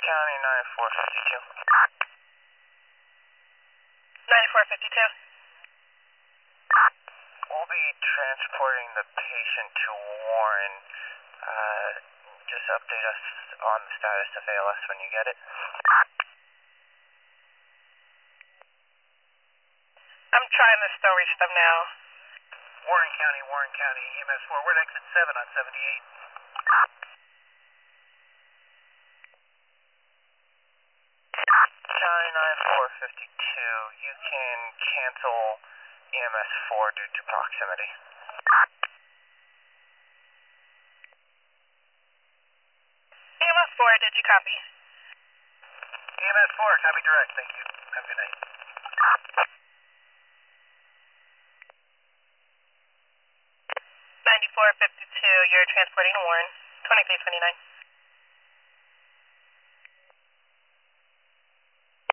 County 9452. 9452. We'll be transporting the patient to Warren. Just update us on the status of ALS when you get it. I'm trying to still reach them now. Warren County, EMS 4. We're at exit 7 on 78. County 9452, you can cancel EMS 4 due to proximity. EMS 4, did you copy? EMS 4, copy direct, thank you. Have a good night. 9452, you're transporting to Warren, 2329.